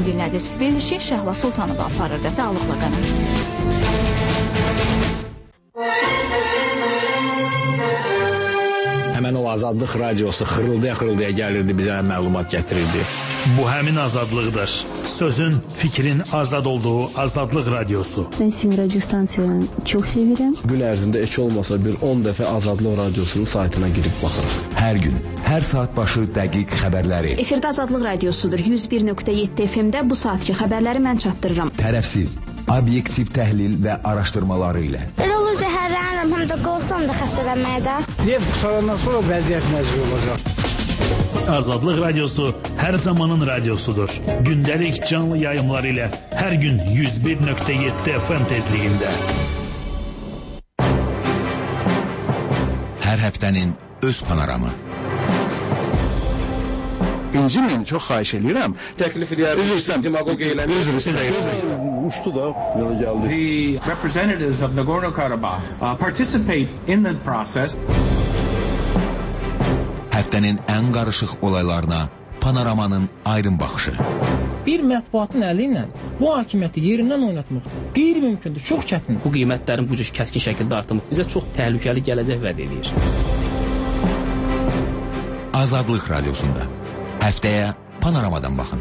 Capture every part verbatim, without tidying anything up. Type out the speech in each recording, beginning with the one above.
təhsili nədir? Verilişi Şəhla Sultanova aparırdı. Sağlıqla qalın. Həmən o Azadlıq radiosu xırıldaya-xırıldaya gəlirdi, bizə məlumat gətirirdi. Bu həmin azadlıqdır. Sözün, fikrin azad olduğu Azadlıq radiosu. Ben sizin radyo stansiyanı çok severim. Gün ərzində heç olmasa bir on dəfə Azadlıq radiosunun saytına girib baxırıq. Hər gün, hər saat başı dəqiq xəbərləri. Efirdə Azadlıq radiosudur. yüz bir nöqtə yeddi F M-də bu saatki xəbərləri mən çatdırıram. Tərəfsiz, obyektiv təhlil və araşdırmaları ilə. Elə olur zəhərlənirəm, həm də qorxuram da xəstələnməyə də. Neft qutarandan sonra vəziyyət nəzir olacaq. Azadlıq radiosu hər zamanın radiosudur. Gündəlik canlı yayımlar ilə hər gün yüz bir nöqtə yeddi F M tezliyində. Hər həftənin öz panoramı. İncimin, çox xahiş edirəm. Təklif edərəm. Üzr istəyirəm, demagog eyləm. Üzr istəyirəm. Uçdu da, yola gəldi. The representatives of Nagorno-Karabakh uh, participate in the process. Həftənin ən qarışıq olaylarına panoramanın aydın baxışı. Bir mətbuatın əli ilə bu hakimiyyəti yerindən oynatmaq qeyri-mümkündür, çox çətindir. Bu qiymətlərin bu cür kəskin şəkildə artımı bizə çox təhlükəli gələcək vəd edir. Azadlıq radiosunda həftəyə panoramadan baxın.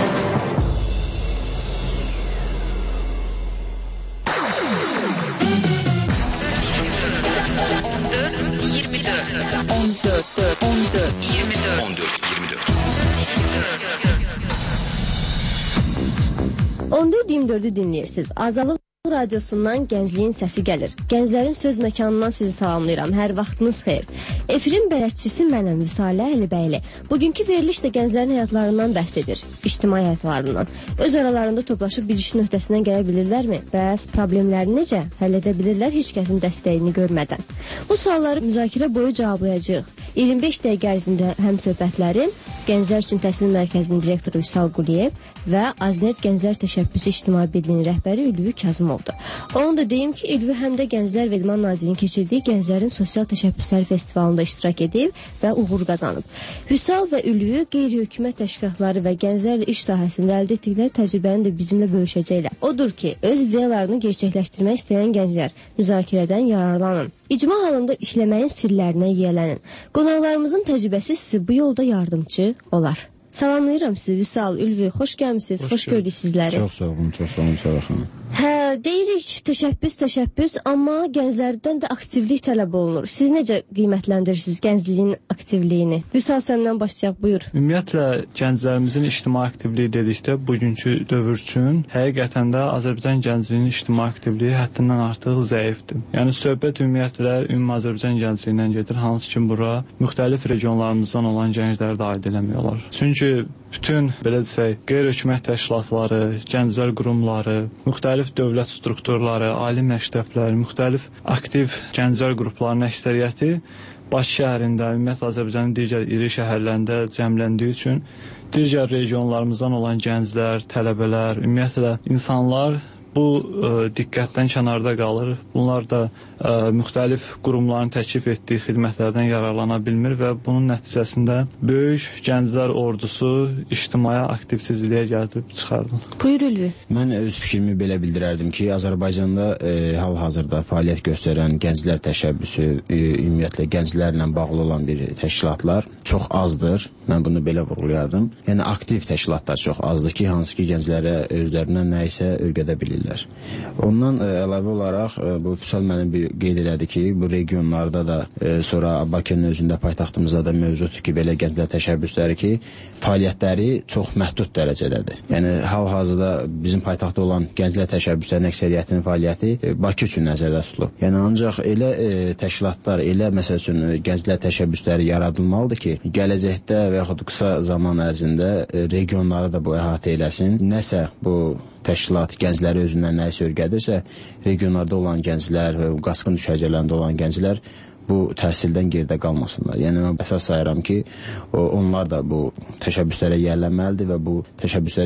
on dörd iyirmi dördü dinləyirsiniz. Azadlıq radiosundan Gəncliyin səsi gəlir. Gənclərin söz məkanından sizi salamlayıram. Hər vaxtınız xeyir. Efirin bələdçisi mənəm Vüsalə Əlibəyli. Bugünkü veriliş də gənclərin həyatlarından bəhs edir. İctimai həyatlarından. Öz aralarında toplaşıb bir işin öhdəsindən gələ bilirlərmi? Bəs problemlərini necə həll edə bilirlər heç kəsin dəstəyini görmədən? Bu sualları müzakirə boyu cavablayacağıq. iyirmi beş dəqiqə ərzində həm söhbətlərim Gənclər üçün Təhsil Mərkəzinin direktoru Vüsal Quliyev və Aznet Gənclər Təşəbbüsü İctimai Birliyinin rəhbəri Ülvi Kazımovdur. Onu da deyim ki, Ülvi həm də Gənclər və İdman Nazirliyinin keçirdiyi Gənclərin Sosial Təşəbbüsləri Festivalında iştirak edib və uğur qazanıb. Vüsal və Ülvi qeyri-hökumət təşkilatları və gənclərlə iş sahəsində əldə etdikləri təcrübəni də bizimlə bölüşəcəklər. Odur ki, öz ideyalarını gerçəkləşdirmək istəyən gənclər müzakirədən yararlanın. İcma halında işləməyin sirlərinə yiyələnin. Qonaqlarımızın təcrübəsi sizi bu yolda yardımcı olar. Salamlayıram sizi Vüsal, Ülvi, xoş gəlmişsiniz, xoş, xoş gördük sizləri. Çox sağ olun, çox sağ olun, sağ olun. Hə, deyirik təşəbbüs, təşəbbüs, amma gənclərdən də aktivlik tələb olunur. Siz necə qiymətləndirirsiniz gəncliyin aktivliyini? Vüsal, səndən başlayaq, buyur. Ümumiyyətlə, gənclərimizin ictimai aktivliyi dedikdə bugünkü dövr üçün həqiqətən də Azərbaycan gəncliyinin ictimai aktivliyi həddindən artıq zəifdir. Yəni, söhbət ümumiyyətlə ümumi Azərbaycan gəncliyindən gedir, hansı ki, bura müxtəlif regionlarımızdan olan gəncləri də aid eləmiyorlar. Çünki bütün, belə desək, qeyri-hökumət təşkilatları, gənclər qurumları, müxtəlif dövlət strukturları, ali məktəblər, müxtəlif aktiv gənclər qruplarının əksəriyyəti Bakı şəhərində, ümumiyyətlə Azərbaycanın digər iri şəhərlərində cəmləndiyi üçün digər regionlarımızdan olan gənclər, tələbələr, ümumiyyətlə insanlar bu ə, diqqətdən kənarda qalır. Bunlar da ə, müxtəlif qurumların təklif etdiyi xidmətlərdən yararlana bilmir və bunun nəticəsində böyük gənclər ordusu ictimai aktivsizliyə gəlib çıxardır. Buyur Ülvi. Mən öz fikrimi belə bildirərdim ki, Azərbaycanda e, hal-hazırda fəaliyyət göstərən gənclər təşəbbüsü, e, ümumiyyətlə gənclərlə bağlı olan bir təşkilatlar çox azdır. Mən bunu belə vurğulayardım. Yəni aktiv təşkilatlar çox azdır ki, hansı ki gənclərə özlərindən nə isə öyrədə bilirlər. Ondan ə, əlavə olaraq ə, bu Füsal mənim bir qeyd elədi ki, bu regionlarda da ə, sonra Bakının özündə paytaxtımızda da mövcuddur ki, belə gənclər təşəbbüsləri ki, fəaliyyətləri çox məhdud dərəcədədir. Yəni hal-hazırda bizim paytaxtda olan gənclər təşəbbüslərinin əksəriyyətinin fəaliyyəti ə, Bakı üçün nəzərdə tutulub. Yəni ancaq elə ə, təşkilatlar, elə məsəl üçün gənclər təşəbbüsləri yaradılmalıdır ki, gələcəkdə və yaxud qısa zaman ərzində ə, regionları da bu əhatə eləsin. Nəsə bu təşkilat gəncləri özündən nəyisə öyrədirsə, regionlarda olan gənclər və qaçqın düşərgələrində olan gənclər bu təhsildən geridə qalmasınlar. Yəni, mən əsas sayıram ki, onlar da bu təşəbbüslərə yiyələnməlidir və bu təşəbbüslərə yaxın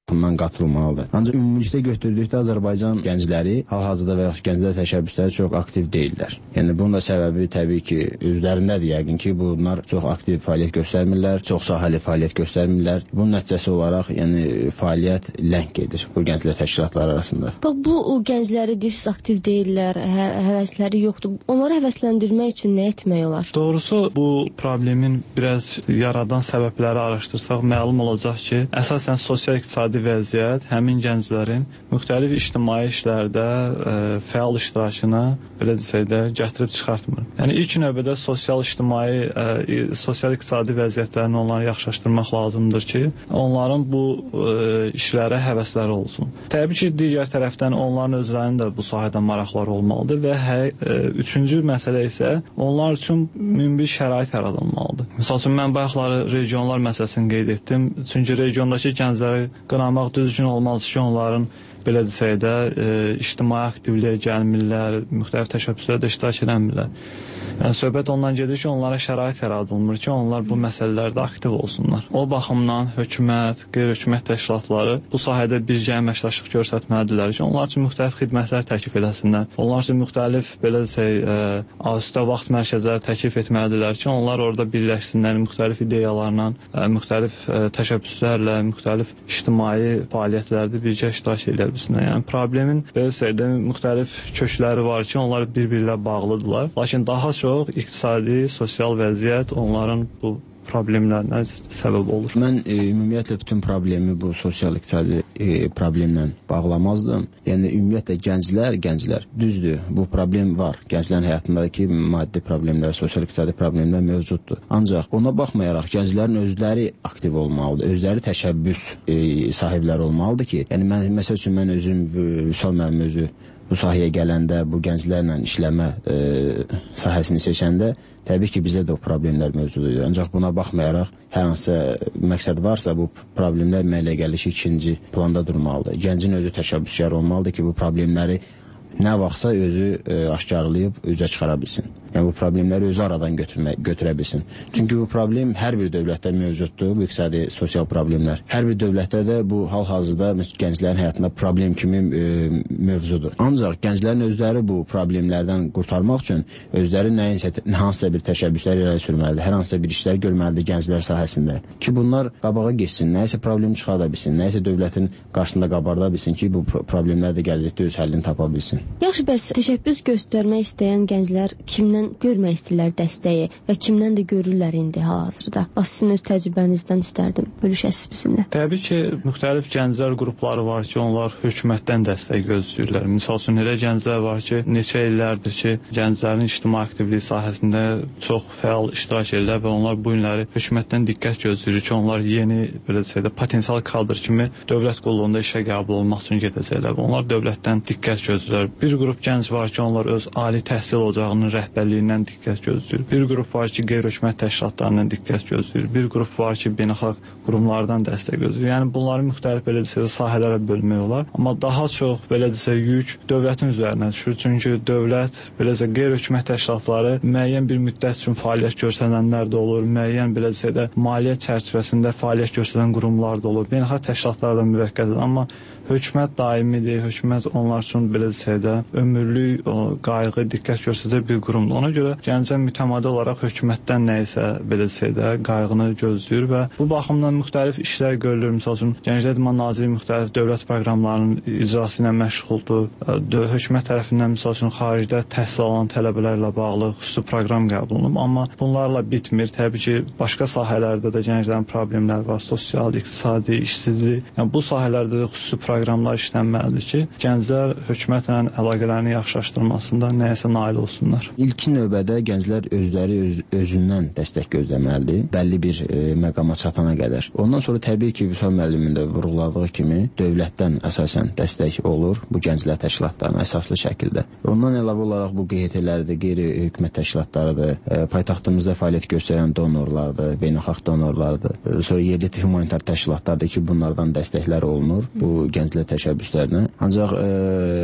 bundan qatılmalıdır. Ancaq ümumilikdə götürdükdə Azərbaycan gəncləri, hal-hazırda və yaxud gənclər təşəbbüsləri çox aktiv deyillər. Yəni bunun da səbəbi təbii ki, özlərindədir yəqin ki, bunlar çox aktiv fəaliyyət göstərmirlər, çox sahəli fəaliyyət göstərmirlər. Bunun nəticəsi olaraq, yəni fəaliyyət ləng gedir bu gənclər təşkilatları arasında. Bax, bu o gəncləri deyirsiz aktiv deyirlər, hə həvəsləri yoxdur. Onları həvəsləndirmək üçün nə etmək olar? Doğrusu bu problemin biraz yaradan səbəbləri araşdırsaq məlum olacaq ki, əsasən sosial-iqtisadi vəziyyət həmin gənclərin müxtəlif ictimai işlərdə ə, fəal iştirakını belə desək də gətirib çıxartmır. Yəni ilk növbədə sosial-ictimai, sosial-iqtisadi vəziyyətlərini onları yaxşılaşdırmaq lazımdır ki, onların bu ə, işlərə həvəsləri olsun. Təbii ki, digər tərəfdən onların özlərinin də bu sahədə maraqları olmalıdır və hə, ə, üçüncü məsələ isə onlar üçün münbir şərait yaradılmalıdır. Məsəl üçün, mən bayaqları regionlar məsələsini qeyd etdim. Çünki regiondakı gəncləri qınamaq düzgün olmaz ki, onların belə desək də e, ictimai aktivliyə gəlmirlər, müxtəlif təşəbbüslərdə iştirak edəmirlər. Yəni, söhbət ondan gedir ki, onlara şərait yaradılmır ki, onlar bu məsələlərdə aktiv olsunlar. O baxımdan hökumət, qeyri-hökumət təşkilatları bu sahədə birgə əməkdaşlıq göstərməlidirlər ki, onlar üçün müxtəlif xidmətlər təklif edəsinlər. Onlar üçün müxtəlif, belə desək, asudə vaxt mərkəzləri təklif etməlidirlər ki, onlar orada birləşsinlər, müxtəlif ideyalarla, ə, müxtəlif ə, təşəbbüslərlə, müxtəlif ictimai fəaliyyətlərdə birgə iştirak edə bilsinlər. Yəni, problemin, belə desək də, müxtəlif kökləri var ki, onlar bir-birlə bağlıdırlar. Lakin daha çox çox iqtisadi, sosial vəziyyət onların bu problemlərinə səbəb olur. Mən e, ümumiyyətlə bütün problemi bu sosial-iqtisadi e, problemlə bağlamazdım. Yəni ümumiyyətlə gənclər, gənclər düzdür, bu problem var. Gənclərin həyatındakı maddi problemlər, sosial-iqtisadi problemlər mövcuddur. Ancaq ona baxmayaraq gənclərin özləri aktiv olmalıdır, özləri təşəbbüs e, sahibləri olmalıdır ki, yəni mən məsəl üçün mən özüm Vüsal müəllim özü bu sahəyə gələndə, bu gənclərlə işləmə e, sahəsini seçəndə təbii ki, bizdə də o problemlər mövcuddur. Ancaq buna baxmayaraq, hər hansı məqsəd varsa, bu problemlər mənə gəlir ki, ikinci planda durmalıdır. Gəncin özü təşəbbüskar olmalıdır ki, bu problemləri nə vaxtsa özü e, aşkarlayıb üzə çıxara bilsin. Yəni bu problemləri özü aradan götürmə, götürə bilsin. Çünki bu problem hər bir dövlətdə mövcuddur, bu iqtisadi, sosial problemlər. Hər bir dövlətdə də bu hal-hazırda gənclərin həyatında problem kimi e, mövzudur. Ancaq gənclərin özləri bu problemlərdən qurtarmaq üçün özləri nəyinsə, hansısa bir təşəbbüslər irəli sürməlidir, hər hansısa bir işlər görməlidir gənclər sahəsində. Ki bunlar qabağa geçsin, nəyəsə problem çıxarda bilsin, nəyəsə dövlətin qarşısında qabarda bilsin ki, bu problemlər də gələcəkdə öz həllini tapa bilsin. Yaxşı, bəs təşəbbüs göstərmək istəyən gənclər kimdən görmək istəyirlər dəstəyi və kimdən də görürlər indi hal-hazırda? Bax, sizin öz təcrübənizdən istərdim, bölüşəsiz bizimlə. Təbii ki, müxtəlif gənclər qrupları var ki, onlar hökumətdən dəstək gözləyirlər. Misal üçün, elə gənclər var ki, neçə illərdir ki, gənclərin ictimai aktivliyi sahəsində çox fəal iştirak edirlər və onlar bu günləri hökumətdən diqqət gözləyir ki, onlar yeni, belə desək də, potensial kadr kimi dövlət qulluğunda işə qəbul olmaq üçün gedəcəklər. Onlar dövlətdən diqqət gözləyirlər. Bir qrup gənc var ki, onlar öz ali təhsil ocağının rəhbərliyindən diqqət gözləyir. Bir qrup var ki, qeyri-hökumət təşkilatlarından diqqət gözləyir. Bir qrup var ki, beynəlxalq qurumlardan dəstək gözləyir. Yəni bunları müxtəlif belə desək sahələrə bölmək olar. Amma daha çox belə desək yük dövlətin üzərinə düşür. Çünki dövlət belə desək qeyri-hökumət təşkilatları müəyyən bir müddət üçün fəaliyyət göstərənlər də olur. Müəyyən belə desək də maliyyə çərçivəsində fəaliyyət göstərən qurumlar da olur. Beynəlxalq təşkilatlar da müvəqqətidir. Amma hökumət daimidir, hökumət onlar üçün belə desək də ömürlük o, qayğı, diqqət göstərəcək bir qurumdur. Ona görə gəncə mütəmadi olaraq hökumətdən nə isə belə desək də qayğını gözləyir və bu baxımdan müxtəlif işlər görülür. Misal üçün, Gənclər İdman Nazirliyi müxtəlif dövlət proqramlarının icrası ilə məşğuldur. Hökumət tərəfindən misal üçün xaricdə təhsil alan tələbələrlə bağlı xüsusi proqram qəbul olunub, amma bunlarla bitmir. Təbii ki, başqa sahələrdə də gənclərin problemləri var, sosial, iqtisadi, işsizlik. Yəni bu sahələrdə də xüsusi proqramlar işlənməlidir ki, gənclər hökumətlə əlaqələrini yaxşılaşdırmasında nəyəsə nail olsunlar. İlkin növbədə gənclər özləri öz, özündən dəstək gözləməlidir, bəlli bir e, məqama çatana qədər. Ondan sonra təbii ki, Vüsal müəllimin də vurğuladığı kimi dövlətdən əsasən dəstək olur bu gənclər təşkilatlarına əsaslı şəkildə. Ondan əlavə olaraq bu Q H T-lərdir, qeyri-hökumət təşkilatlarıdır, e, paytaxtımızda fəaliyyət göstərən donorlardır, beynəlxalq donorlardır, e, sonra yerli humanitar təşkilatlardır ki, bunlardan dəstəklər olunur bu gənclər təşəbbüslərinə. Ancaq e, əsas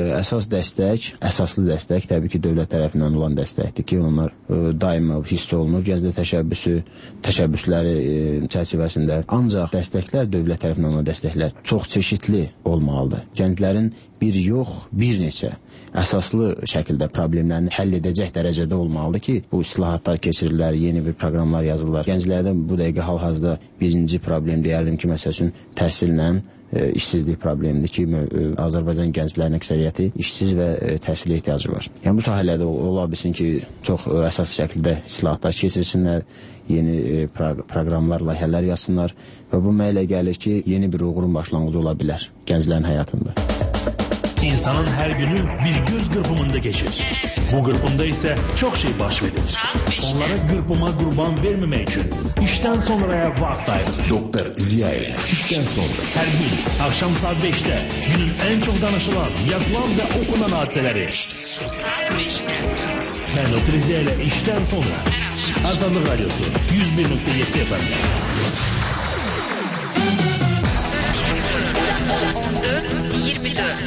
dəstək, əsaslı dəstək təbii ki, dövlət tərəfindən olan dəstəkdir ki, onlar ə, daima hiss olunur gənclər təşəbbüsü, təşəbbüsləri ə, çərçivəsində. Ancaq dəstəklər, dövlət tərəfindən olan dəstəklər çox çeşidli olmalıdır. Gənclərin bir yox, bir neçə əsaslı şəkildə problemlərini həll edəcək dərəcədə olmalıdır ki, bu islahatlar keçirirlər, yeni bir proqramlar yazırlar. Gənclərdə bu dəqiqə hal-hazırda birinci problem deyərdim ki, məsəl üçün təhsillə e, işsizlik problemidir ki, e, Azərbaycan gənclərinin əksəriyyəti işsiz və e, təhsilə ehtiyacı var. Yəni bu sahələrdə ola bilsin ki, çox e, əsas şəkildə islahatlar keçirsinlər, yeni e, pro proqramlar, layihələr yazsınlar və bu mənə gəlir ki, yeni bir uğurun başlanğıcı ola bilər gənclərin həyatında. İnsanın her günü bir göz qırpımında geçir. Bu qırpımda ise çok şey baş verir. Onlara qırpıma qurban vermemek için işten sonraya vaxt ayırır. Doktor Ziya ile işten sonra. Her gün akşam saat beşte günün en çok danışılan, yazılan ve okunan hadiseleri. Ben Doktor Ziya ile işten sonra. Azadlık Radyosu yüz bir nokta yedi efendim. on dörd iyirmi dörd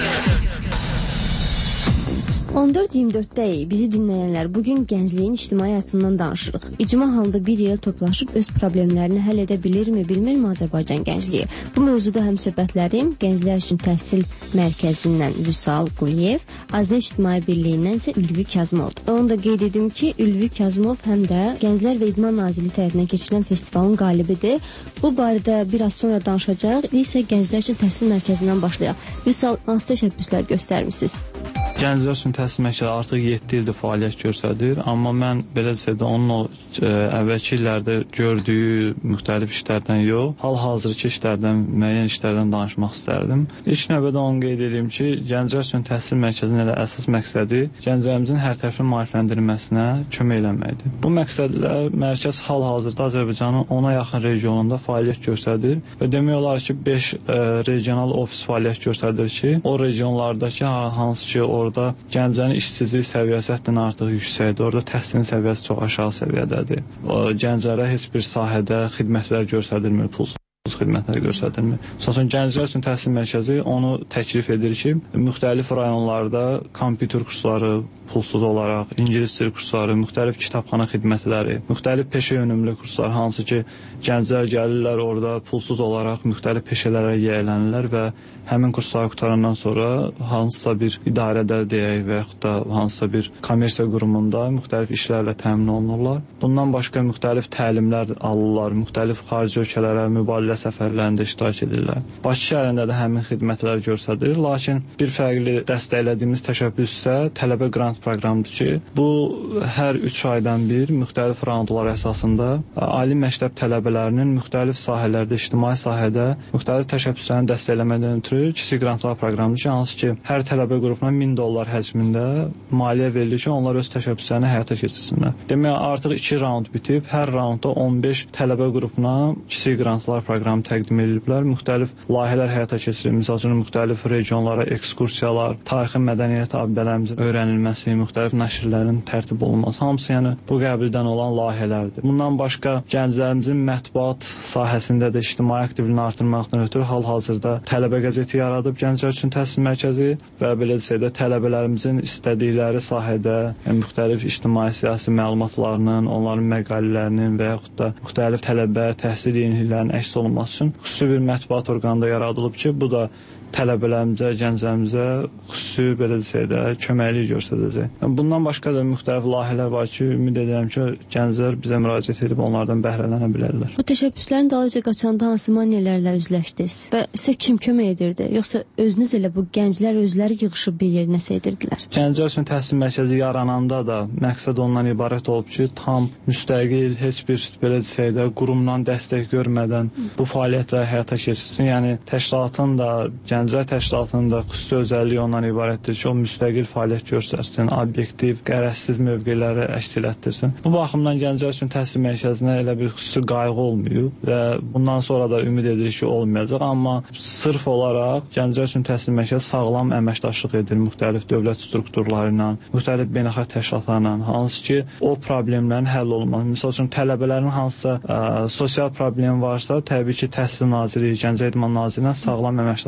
on dörd iyirmi dörddəyik. Bizi dinləyənlər, bugün gəncliyin ictimai həyatından danışırıq. İcma halında bir il toplaşıb öz problemlərini həll edə bilirmi, bilmirmi Azərbaycan gəncliyi? Bu mövzuda həm söhbətlərim Gənclər üçün Təhsil Mərkəzindən Vüsal Quliyev, Azər İctimai Birliyindən isə Ülvi Kazımovdur. Onu da qeyd edim ki, Ülvi Kazımov həm də Gənclər və İdman Nazirliyi tərəfindən keçirilən festivalın qalibidir. Bu barədə biraz sonra danışacaq. İsə Gənclər üçün Təhsil Mərkəzindən başlayaq. Vüsal, hansı təşəbbüslər göstərmisiniz? Gənclər üçün Təhsil Mərkəzi artıq yeddi ildir fəaliyyət göstərir, amma mən belə desək də onun o ə, əvvəlki illərdə gördüyü müxtəlif işlərdən yox, hal-hazırki işlərdən, müəyyən işlərdən danışmaq istərdim. İlk növbədə onu qeyd edeyim ki, Gənclər üçün Təhsil Mərkəzinin elə əsas məqsədi gənclərimizin hər tərəfli maarifləndirilməsinə kömək eləməkdir. Bu məqsədlə mərkəz hal-hazırda Azərbaycanın ona yaxın regionunda fəaliyyət göstərir və demək olar ki, beş ə, regional ofis fəaliyyət göstərir ki, o regionlardakı hansı ki, orada gənclərin işsizlik səviyyəsi həddən artıq yüksəkdir. Orada təhsilin səviyyəsi çox aşağı səviyyədədir. O, gənclərə heç bir sahədə xidmətlər göstərilmir, pulsuz xidmətlər göstərilmir. Məsələn, Gənclər üçün Təhsil Mərkəzi onu təklif edir ki, müxtəlif rayonlarda kompüter kursları pulsuz olaraq, ingilis dili kursları, müxtəlif kitabxana xidmətləri, müxtəlif peşə yönümlü kurslar, hansı ki, gənclər gəlirlər orada pulsuz olaraq müxtəlif peşələrə yiyələnirlər və həmin kursları qutarandan sonra hansısa bir idarədə deyək və yaxud da hansısa bir kommersiya qurumunda müxtəlif işlərlə təmin olunurlar. Bundan başqa müxtəlif təlimlər alırlar, müxtəlif xarici ölkələrə mübadilə səfərlərində iştirak edirlər. Bakı şəhərində də həmin xidmətlər göstərilir, lakin bir fərqli dəstəklədiyimiz təşəbbüs isə tələbə qrant proqramıdır ki, bu hər üç aydan bir müxtəlif raundlar əsasında ali məktəb tələbələrinin müxtəlif sahələrdə, ictimai sahədə müxtəlif təşəbbüslərini dəstəkləməkdən ötürü kiçik qrantlar proqramıdır ki, hansı ki, hər tələbə qrupuna min dollar həcmində maliyyə verilir ki, onlar öz təşəbbüslərini həyata keçirsinlər. Demək, artıq iki raund bitib, hər raundda on beş tələbə qrupuna kiçik qrantlar proqramı təqdim ediliblər. Müxtəlif layihələr həyata keçirilir. Misal üçün, müxtəlif regionlara ekskursiyalar, tarixi mədəniyyət abidələrimizin öyrənilməsi, müxtəlif nəşrlərin tərtib olunması, hamısı yəni bu qəbildən olan layihələrdir. Bundan başqa gənclərimizin mətbuat sahəsində də ictimai aktivliyini artırmaqdan ötürü hal-hazırda tələbə qəzeti yaradıb Gənclər üçün Təhsil Mərkəzi və belə desək də tələbələrimizin istədikləri sahədə yəni, müxtəlif ictimai siyasi məlumatlarının, onların məqalələrinin və yaxud da müxtəlif tələbə təhsil yeniliklərinin əks olunması üçün xüsusi bir mətbuat orqanı da yaradılıb ki, bu da tələbələrimizə, gənclərimizə xüsusi belə desək də köməklik göstərəcək. Yəni, bundan başqa da müxtəlif layihələr var ki, ümid edirəm ki, gənclər bizə müraciət edib onlardan bəhrələnə bilərlər. Bu təşəbbüslərin dalınca qaçanda hansı maneələrlə üzləşdiniz və sizə kim kömək edirdi? Yoxsa özünüz elə bu gənclər özləri yığışıb bir yer nəsə edirdilər? Gənclər üçün Təhsil Mərkəzi yarananda da məqsəd ondan ibarət olub ki, tam müstəqil, heç bir belə desək də qurumdan dəstək görmədən bu fəaliyyətləri həyata keçirsin. Yəni təşkilatın da Gənclər təşkilatının da xüsusi özəlliyi ondan ibarətdir ki, o müstəqil fəaliyyət göstərsin, obyektiv, qərəzsiz mövqeləri əks etdirsin. Bu baxımdan Gənclər üçün Təhsil Mərkəzinə elə bir xüsusi qayğı olmayıb və bundan sonra da ümid edirik ki, olmayacaq. Amma sırf olaraq Gənclər üçün Təhsil Mərkəzi sağlam əməkdaşlıq edir müxtəlif dövlət strukturları ilə, müxtəlif beynəlxalq təşkilatlarla, hansı ki, o problemlərin həll olunması. Misal üçün, tələbələrin hansısa ə, sosial problem varsa, təbii ki, Təhsil Naziri, Gənclər İdman Naziri ilə sağlam əməkdaşlıq edir.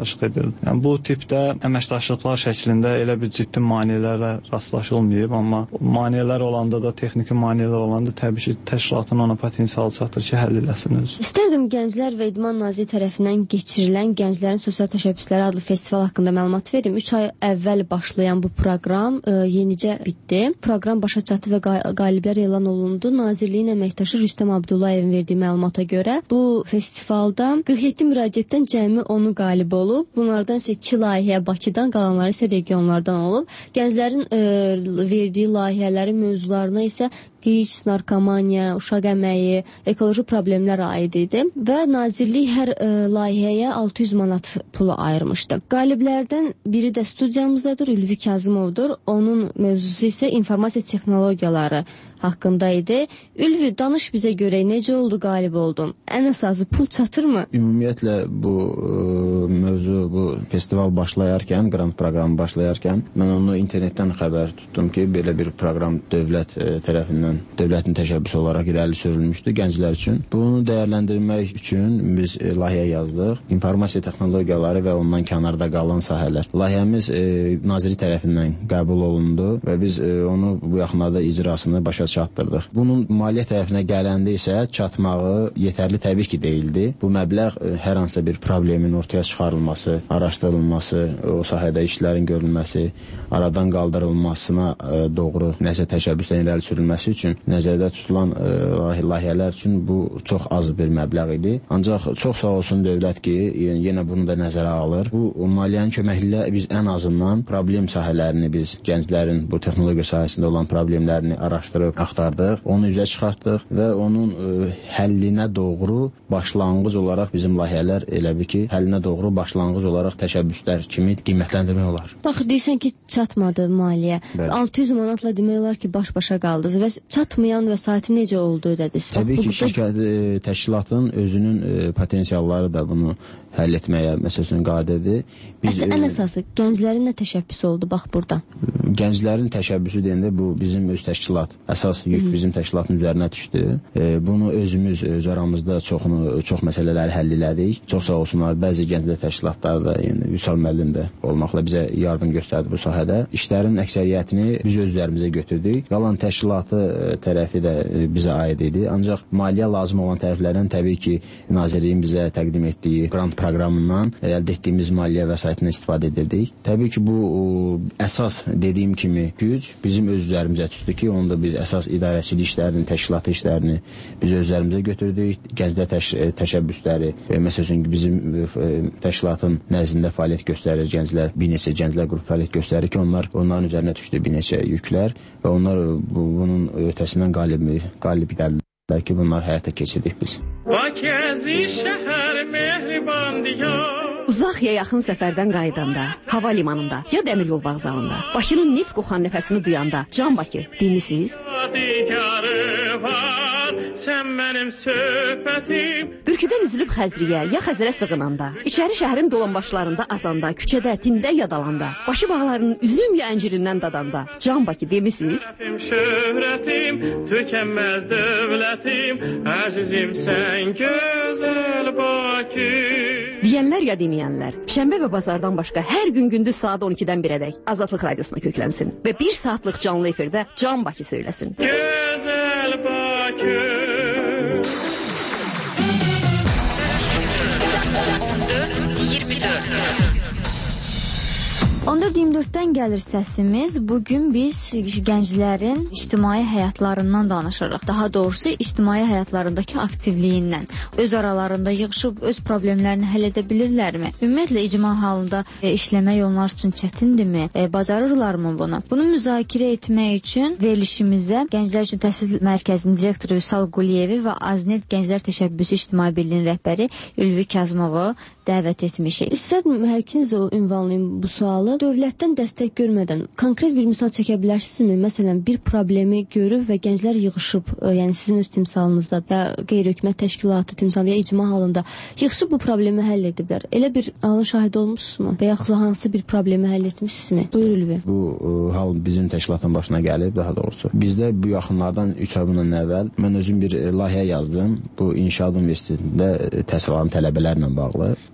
verildi. Yəni bu tipdə əməkdaşlıqlar şəklində elə bir ciddi maneələrə rastlaşılmayıb, amma maneələr olanda da, texniki maneələr olanda təbii ki, təşkilatın ona potensialı çatır ki, həll eləsin özü. İstərdim Gənclər və İdman Naziri tərəfindən keçirilən Gənclərin Sosial Təşəbbüsləri adlı festival haqqında məlumat verim. üç ay əvvəl başlayan bu proqram e, yenicə bitdi. Proqram başa çatdı və qaliblər elan olundu. Nazirliyin əməkdaşı Rüstəm Abdullayevin verdiyi məlumata görə bu festivalda qırx yeddi müraciətdən cəmi onu qalib olub. Bunlardan isə iki layihə Bakıdan, qalanları isə regionlardan olub. Gənclərin e, verdiyi layihələrin mövzularına isə qiç, narkomaniya, uşaq əməyi, ekoloji problemlər aid idi və Nazirlik hər e, layihəyə altı yüz manat pulu ayırmışdı. Qaliblərdən biri də studiyamızdadır, Ülvi Kazımovdur. Onun mövzusu isə informasiya texnologiyaları haqqında idi. Ülvi, danış bizə görə necə oldu, qalib oldun? Ən əsası pul çatırmı? Ümumiyyətlə bu e, mövzu, bu festival başlayarkən, qrant proqramı başlayarkən mən onu internetdən xəbər tutdum ki, belə bir proqram dövlət e, tərəfindən, dövlətin təşəbbüsü olaraq irəli sürülmüşdü gənclər üçün. Bunu dəyərləndirmək üçün biz e, layihə yazdıq. İnformasiya texnologiyaları və ondan kənarda qalan sahələr. Layihəmiz e, naziri tərəfindən qəbul olundu və biz e, onu bu yaxınlarda icrasını başa çatdırdıq. Bunun maliyyə tərəfinə gələndə isə çatmağı yetərli təbii ki deyildi. Bu məbləğ e, hər hansısa bir problemin ortaya çıxarılması, araşdırılması, o sahədə işlərin görülməsi, aradan qaldırılmasına e, doğru nəsə təşəbbüslə irəli sürülməsi üçün nəzərdə tutulan e, layihələr üçün bu çox az bir məbləğ idi. Ancaq çox sağ olsun dövlət ki, yenə bunu da nəzərə alır. Bu maliyyənin köməyi ilə biz ən azından problem sahələrini, biz gənclərin bu texnologiya sahəsində olan problemlərini araşdırıb axtardıq, onu üzə çıxartdıq və onun e, həllinə doğru başlanğıc olaraq bizim layihələr elə bir ki, həllinə doğru başlanğıc olaraq təşəbbüslər kimi qiymətləndirmək olar. Bax, deyirsən ki, çatmadı maliyyə. Bəli. altı yüz manatla demək olar ki, baş-başa qaldınız və çatmayan vəsaiti necə oldu ödədiniz? Təbii Bax, ki, bu, şirkət, e, təşkilatın özünün e, potensialları da bunu həll etməyə məsələn qadirdir. Biz, Əs ən əsası gənclərin nə təşəbbüsü oldu bax burada? Gənclərin təşəbbüsü deyəndə bu bizim öz təşkilat. Əsas yük bizim təşkilatın üzərinə düşdü. E, bunu özümüz öz aramızda çoxunu çox məsələləri həll elədik. Çox sağ olsunlar. Bəzi gənclər təşkilatları da, yəni Vüsal müəllim də olmaqla bizə yardım göstərdi bu sahədə. İşlərin əksəriyyətini biz öz üzərimizə götürdük. Qalan təşkilatı e, tərəfi də e, bizə aid idi. Ancaq maliyyə lazım olan tərəflərdən təbii ki, Nazirliyin bizə təqdim etdiyi qrant proqramından əldə etdiyimiz maliyyə vəsaitindən istifadə edirdik. Təbii ki, bu o, əsas dediyim kimi güc bizim öz üzərimizə düşdü ki, onu da biz əsas idarəçilik işlərini, təşkilatı işlərini biz öz üzərimizə götürdük. Gənclər təş təşəbbüsləri, e, məsələn bizim e, təşkilatın nəzdində fəaliyyət göstərir gənclər, bir neçə gənclər qrup fəaliyyət göstərir ki, onlar onların üzərinə düşdü bir neçə yüklər və onlar bu, bunun ötəsindən qalib, qalib gəldilər ki, bunlar həyata keçirdik biz. Uzaq ya yaxın səfərdən qayıdanda, hava limanında ya dəmir yol vağzalında, Bakının neft qoxan nəfəsini duyanda, Can Bakı demisiniz? Sən mənim söhbətim. Bürküdən üzülüb Xəzriyə ya Xəzərə sığınanda, içəri şəhərin dolanbaşlarında azanda, küçədə, tində yadalanda, başı bağlarının üzüm ya əncirindən dadanda, Can Bakı demisiniz? Şöhrətim, tükənməz dövlətim, əzizim sən gözəl Bakı. Deyənlər ya deməyənlər, şənbə və bazardan başqa hər gün gündüz saat on ikidən birədək Azadlıq Radiosuna köklənsin və bir saatlıq canlı efirdə Can Bakı söyləsin. Gözəl Bakı. on dörd iyirmi dörddən gəlir səsimiz. Bugün biz gənclərin ictimai həyatlarından danışırıq. Daha doğrusu ictimai həyatlarındakı aktivliyindən. Öz aralarında yığışıb öz problemlərini həll edə bilirlərmi? Ümumiyyətlə icma halında e, işləmək onlar üçün çətindirmi? E, bacarırlarmı bunu? Bunu müzakirə etmək üçün verilişimizə Gənclər üçün Təhsil Mərkəzinin direktoru Vüsal Quliyevi və Aznet Gənclər Təşəbbüsü İctimai Birliyinin rəhbəri Ülvi Kazımovu dəvət etmişik. İstədim hər ikiniz o ünvanlayın bu sualı. Dövlətdən dəstək görmədən konkret bir misal çəkə bilərsinizmi? Məsələn, bir problemi görüb və gənclər yığışıb, yəni sizin öz timsalınızda ya qeyri-hökumət təşkilatı timsalı ya icma halında yığışıb bu problemi həll ediblər. Elə bir halın şahidi olmusunuzmu? Və yaxud hansı bir problemi həll etmişsinizmi? Buyur Ülvi. Bu ə, hal bizim təşkilatın başına gəlib, daha doğrusu. Bizdə bu yaxınlardan üç ay bundan əvvəl mən özüm bir layihə yazdım. Bu İnşaat Universitetində təhsil alan tələbələrlə bağlı.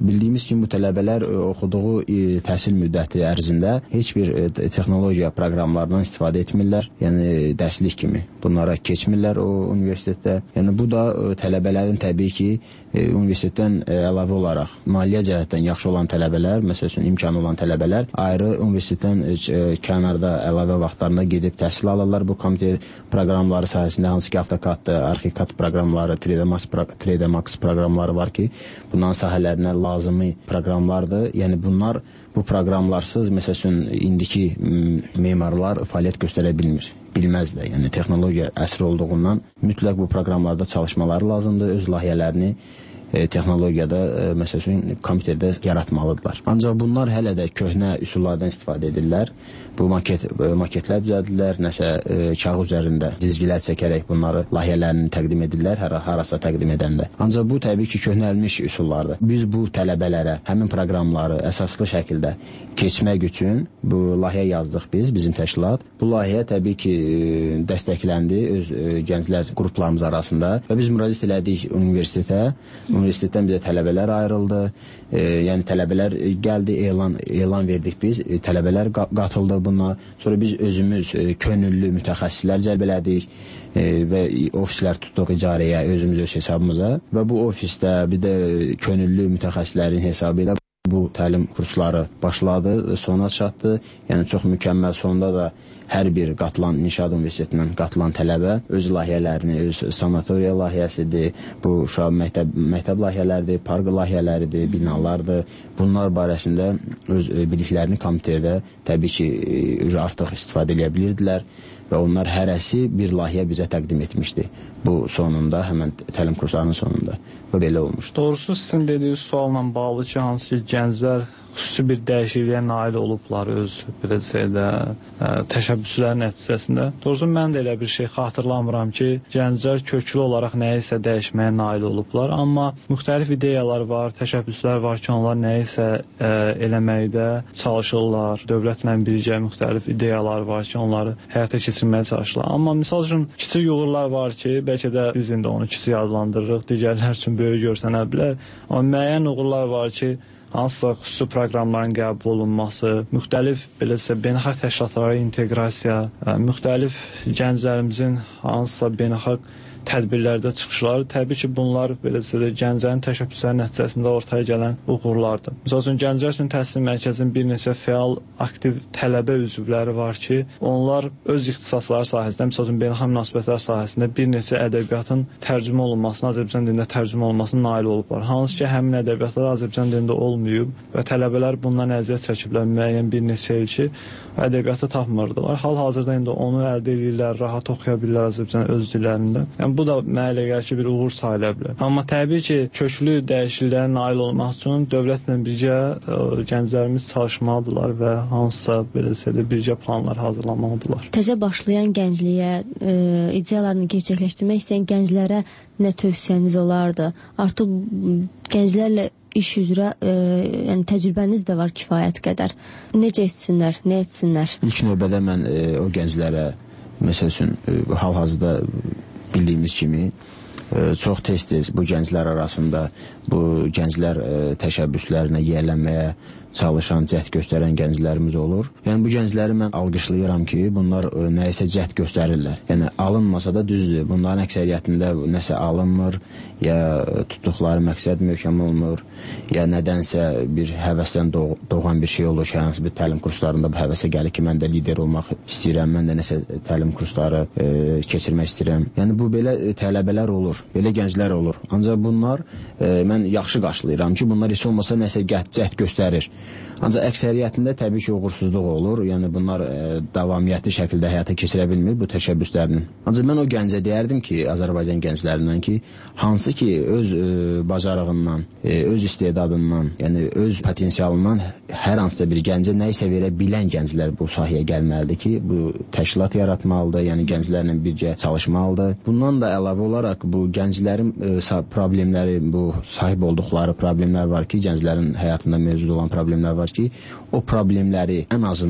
Bildiyimiz kimi bu tələbələr e, oxuduğu e, təhsil müddəti ərzində heç bir e, texnologiya proqramlarından istifadə etmirlər. Yəni dərslik kimi bunlara keçmirlər o universitetdə. Yəni bu da e, tələbələrin təbii ki e, universitetdən e, əlavə olaraq maliyyə cəhətdən yaxşı olan tələbələr, məsələn imkanı olan tələbələr ayrı universitetdən e, kənarda əlavə vaxtlarında gedib təhsil alırlar bu kompüter proqramları sayəsində, hansı ki AutoCAD, ArchiCAD proqramları, üç D Max, üç D Max proqramları var ki, bunların sahələrinə lazımi proqramlardır. Yəni bunlar bu proqramlarsız məsələn indiki memarlar fəaliyyət göstərə bilmir. Bilməz də. Yəni texnologiya əsri olduğundan mütləq bu proqramlarda çalışmaları lazımdır. Öz layihələrini E, texnologiyada, e, məsələn, kompüterdə yaratmalıdırlar. Ancaq bunlar hələ də köhnə üsullardan istifadə edirlər. Bu maket, e, maketlər düzəldirlər, nəsə e, kağız üzərində cizgilər çəkərək bunları layihələrini təqdim edirlər, hər, harasa təqdim edəndə. Ancaq bu təbii ki, köhnəlmiş üsullardır. Biz bu tələbələrə həmin proqramları əsaslı şəkildə keçmək üçün bu layihə yazdıq biz, bizim təşkilat. Bu layihə təbii ki, e, dəstəkləndi öz e, gənclər qruplarımız arasında və biz müraciət elədik universitetə. Universitetdən bizə tələbələr ayrıldı. E, yəni tələbələr gəldi, elan elan verdik biz. E, tələbələr qatıldı buna. Sonra biz özümüz e, könüllü mütəxəssislər cəlb elədik e, və ofislər tutduq icarəyə, özümüz öz hesabımıza və bu ofisdə bir də könüllü mütəxəssislərin hesabı ilə bu təlim kursları başladı, sona çatdı. Yəni çox mükəmməl, sonda da hər bir qatılan İnşaat Universitetindən qatılan tələbə öz layihələrini, öz sanatoriya layihəsidir, bu uşaq məktəb, məktəb layihələridir, park layihələridir, binalardır. Bunlar barəsində öz biliklərini kompüterdə təbii ki artıq istifadə edə bilirdilər və onlar hərəsi bir layihə bizə təqdim etmişdi. Bu sonunda, həmən təlim kurslarının sonunda və belə olmuşdu. Doğrusu sizin dediyiniz sualla bağlı ki, hansı ki gənclər xüsusi bir dəyişikliyə nail olublar öz belə desəkdə təşəbbüslər nəticəsində. Doğrusu mən də elə bir şey xatırlamıram ki, gənclər köklü olaraq nəyisə dəyişməyə nail olublar, amma müxtəlif ideyalar var, təşəbbüslər var ki, onlar nəyisə ə, eləməkdə çalışırlar. Dövlətlə birgə müxtəlif ideyalar var ki, onları həyata keçirməyə çalışırlar. Amma misal üçün kiçik uğurlar var ki, bəlkə də biz indi onu kiçik adlandırırıq, digərlər üçün böyük görsənə bilər. Amma müəyyən uğurlar var ki, hansısa xüsusi proqramların qəbul olunması, müxtəlif beləsə beynəlxalq təşkilatlara inteqrasiya, müxtəlif gənclərimizin hansısa beynəlxalq tədbirlərdə çıxışları, təbii ki, bunlar beləsə də gənclərin təşəbbüsləri nəticəsində ortaya gələn uğurlardır. Məsəl üçün, Gənclər üçün Təhsil Mərkəzinin bir neçə fəal, aktiv tələbə üzvləri var ki, onlar öz ixtisasları sahəsində, məsəl üçün, beynəlxalq münasibətlər sahəsində bir neçə ədəbiyyatın tərcümə olunmasına, Azərbaycan dilində tərcümə olunmasına nail olublar. Hansı ki, həmin ədəbiyyatlar Azərbaycan dilində olmayıb və tələbələr bundan əziyyət çəkiblər müəyyən bir neçə il ki, ədəbiyyatı tapmırdılar. Hal-hazırda indi onu əldə edirlər, rahat oxuya bilirlər Azərbaycan öz dillərində. Yəni, bu da mənə elə gəlir ki, bir uğur sayıla bilər. Amma təbii ki, köklü dəyişikliyə nail olmaq üçün dövlətlə birgə ə, gənclərimiz çalışmalıdırlar və hansısa beləsə də birgə planlar hazırlamalıdırlar. Təzə başlayan gəncliyə ə, ideyalarını gerçəkləşdirmək istəyən gənclərə nə tövsiyəniz olardı? Artıq gənclərlə iş üzrə ə, yəni təcrübəniz də var kifayət qədər. Necə etsinlər, nə etsinlər? İlk növbədə mən ə, o gənclərə, məsəl üçün, hal-hazırda bildiyimiz kimi ə, çox tez-tez bu gənclər arasında bu gənclər ə, təşəbbüslərinə yiyələnməyə çalışan, cəhd göstərən gənclərimiz olur. Yəni bu gəncləri mən alqışlayıram ki, bunlar ə, nəyisə cəhd göstərirlər. Yəni alınmasa da düzdür. Bunların əksəriyyətində nəsə alınmır, ya tutduqları məqsəd möhkəm olmur, ya nədənsə bir həvəsdən doğ doğan bir şey olur ki, hansı bir təlim kurslarında bu həvəsə gəlir ki, mən də lider olmaq istəyirəm, mən də nəsə təlim kursları ə, keçirmək istəyirəm. Yəni bu belə ə, tələbələr olur, belə gənclər olur. Ancaq bunlar ə, mən yaxşı qarşılayıram ki, bunlar heç olmasa nəsə cəhd göstərir. Ancaq əksəriyyətində təbii ki, uğursuzluq olur. Yəni bunlar ə, davamiyyətli şəkildə həyata keçirə bilmir bu təşəbbüslərini. Ancaq mən o gəncə deyərdim ki, Azərbaycan gənclərindən ki, hansı ki öz ə, bacarığından, ə, öz istedadından, yəni öz potensialından hər hansısa bir gəncə nə isə verə bilən gənclər bu sahəyə gəlməlidir ki, bu təşkilat yaratmalıdır, yəni gənclərlə birgə çalışmalıdır. Bundan da əlavə olaraq bu gənclərin ə, problemləri, bu sahib olduqları problemlər var ki, gənclərin həyatında mövcud olan problemlər var ki, o problemləri ən azından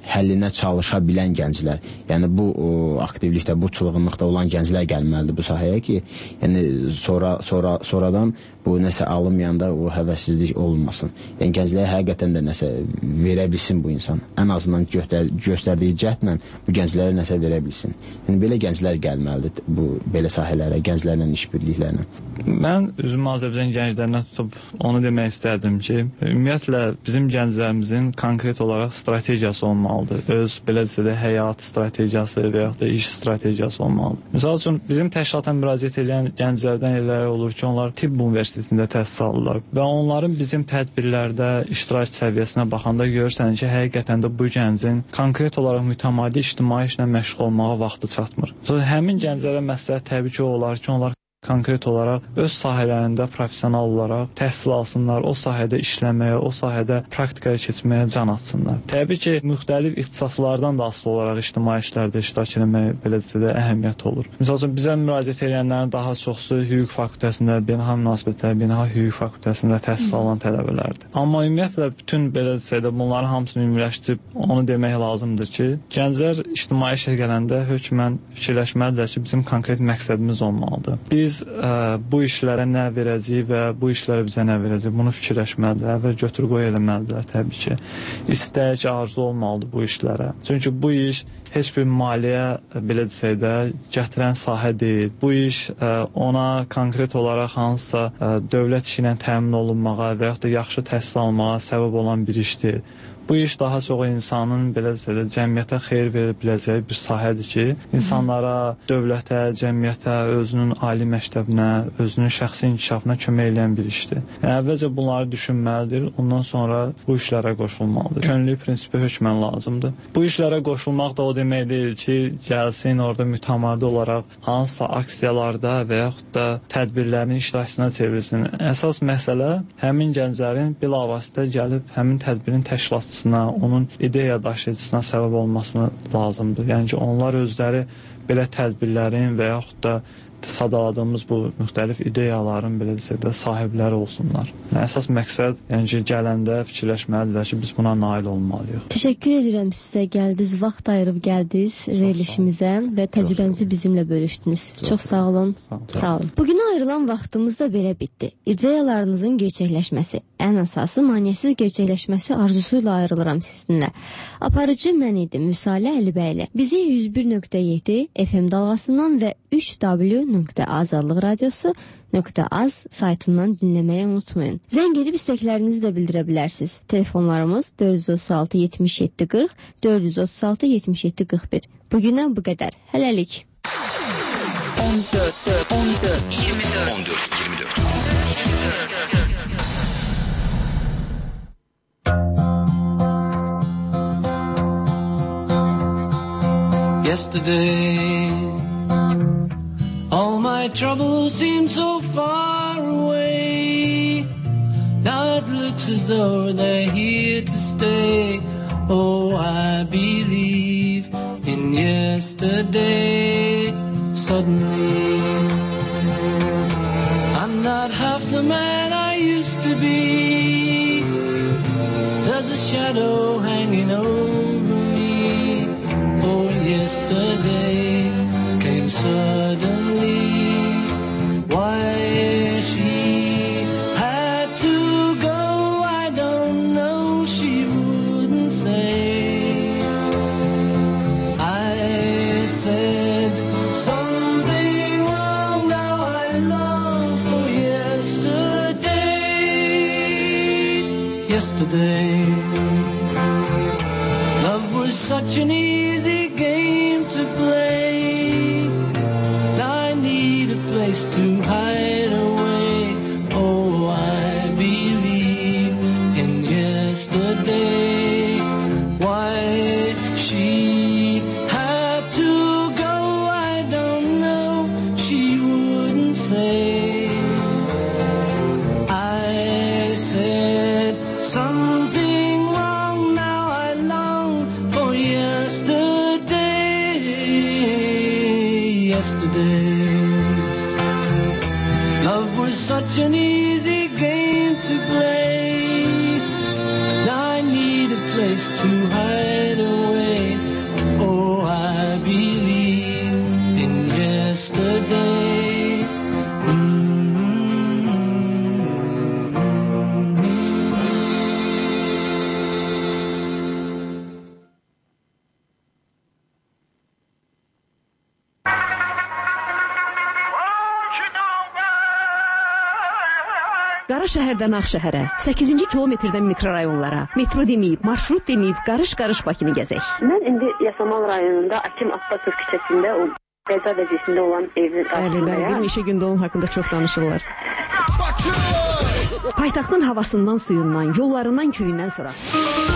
həllinə çalışa bilən gənclər, yəni bu o, aktivlikdə, bu çılğınlıqda olan gənclər gəlməlidir bu sahəyə ki, yəni sonra sonra sonradan bu nəsə alınmayanda o həvəssizlik olmasın. Yəni gənclərə həqiqətən də nəsə verə bilsin bu insan. Ən azından göstər göstərdiyi cəhdlə bu gənclərə nəsə verə bilsin. Yəni belə gənclər gəlməlidir bu belə sahələrə, gənclərlə işbirliklərlə. Mən üzümü Azərbaycan gənclərindən tutub onu demək istərdim ki, ümumiyyətlə bizim gənclərimizin konkret olaraq strategiyası olmalıdır. Öz belə desə də həyat strategiyası və yaxud da iş strategiyası olmalıdır. Məsəl üçün bizim təşkilata müraciət edən gənclərdən elə olur ki, onlar tibb universitetində təhsil alırlar və onların bizim tədbirlərdə iştirak səviyyəsinə baxanda görürsən ki, həqiqətən də bu gəncin konkret olaraq mütəmadi ictimai işlə məşğul olmağa vaxtı çatmır. Sonra həmin gənclərə məsləhət təbii ki, olar ki, onlar konkret olaraq öz sahələrində professional olaraq təhsil alsınlar, o sahədə işləməyə, o sahədə praktikaya keçməyə can atsınlar. Təbii ki, müxtəlif ixtisaslardan da asılı olaraq ictimai işlərdə iştirak etmək belə desə də əhəmiyyət olur. Məsəl üçün bizə müraciət edənlərin daha çoxsu hüquq fakültəsində, beynəlxalq münasibətlər, beynəlxalq hüquq fakültəsində təhsil alan tələbələrdir. Amma ümumiyyətlə bütün belə desə də bunların hamısını ümumiləşdirib onu demək lazımdır ki, gənclər ictimai işə gələndə hökmən fikirləşməlidirlər ki, bizim konkret məqsədimiz olmalıdır. Biz Ə, bu işlərə nə verəcəyik və bu işlərə bizə nə verəcək, bunu fikirləşməlidirlər və götür-qoy eləməlidirlər təbii ki. İstək, arzu olmalıdır bu işlərə. Çünki bu iş heç bir maliyyə, belə desək də, gətirən sahə deyil. Bu iş ə, ona konkret olaraq hansısa ə, dövlət işi ilə təmin olunmağa və yaxud da yaxşı təhsil almağa səbəb olan bir iş deyil. Bu iş daha çox insanın belə desə də cəmiyyətə xeyir verə biləcəyi bir sahədir ki, insanlara, dövlətə, cəmiyyətə, özünün ali məktəbinə, özünün şəxsi inkişafına kömək edən bir işdir. Yəni əvvəlcə bunları düşünməlidir, ondan sonra bu işlərə qoşulmalıdır. Könüllülük prinsipi hökmən lazımdır. Bu işlərə qoşulmaq da o demək deyil ki, gəlsin orada mütəmadi olaraq hansısa aksiyalarda və yaxud da tədbirlərin iştirakçısına çevrilsin. Əsas məsələ həmin gənclərin bilavasitə gəlib həmin tədbirin təşkilatçısına, onun ideya daşıyıcısına səbəb olmasını lazımdır. Yəni ki, onlar özləri belə tədbirlərin və yaxud da sadaladığımız bu müxtəlif ideyaların belə desə də sahibləri olsunlar. Yəni, əsas məqsəd, yəni ki, gələndə fikirləşməlidirlər ki, biz buna nail olmalıyıq. Təşəkkür edirəm sizə, gəldiniz, vaxt ayırıb gəldiniz verilişimizə və təcrübənizi bizimlə bölüşdünüz. Çox, Çox sağ olun. Sağ olun. Sağ olun. Bugünə ayrılan vaxtımız da belə bitdi. İdeyalarınızın gerçəkləşməsi, ən əsası maneəsiz gerçəkləşməsi arzusu ilə ayrılıram sizinlə. Aparıcı mən idim, Müsalə Əlibəyli. Bizi yüz bir nöqtə yeddi F M dalğasından və üç W nöqtə azadlıq radiosu nöqtə az saytından dinləməyi unutmayın. Zəng edib istəklərinizi də bildirə bilərsiniz. Telefonlarımız dörd yüz otuz altı yetmiş yeddi qırx, dörd yüz otuz altı yetmiş yeddi qırx bir. Bugünə bu qədər. Hələlik. on dörd on dörd iyirmi dörd on dörd iyirmi dörd Yesterday, all my troubles seem so far away. Now it looks as though they're here to stay. Oh, I believe in yesterday. Suddenly, I'm not half the man I used to be. There's a shadow hanging over me. Oh, yesterday came suddenly. Why she had to go, I don't know, she wouldn't say. I said something wrong, now I long for yesterday. Yesterday, love was such an easy game to play. Now I need a place to hide away. Oh, I believe in yesterday. Why she had to go, I don't know, she wouldn't say. I said something wrong, now I long for yesterday. Yesterday, love was such an easy game to play. Now I need a place to hide away. Qara şəhərdən Ağşəhərə, səkkizinci kilometrdən mikrorayonlara, metro deməyib, marşrut deməyib, qarış-qarış Bakını gəzək. Mən indi Yasamal rayonunda Akim Atatürk küçəsində o Qəza vəzifəsində olan evin qarşısındayım. Bəli, bəli, bir neçə gündə onun haqqında çox danışırlar. Paytaxtın havasından, suyundan, yollarından, köyündən sonra.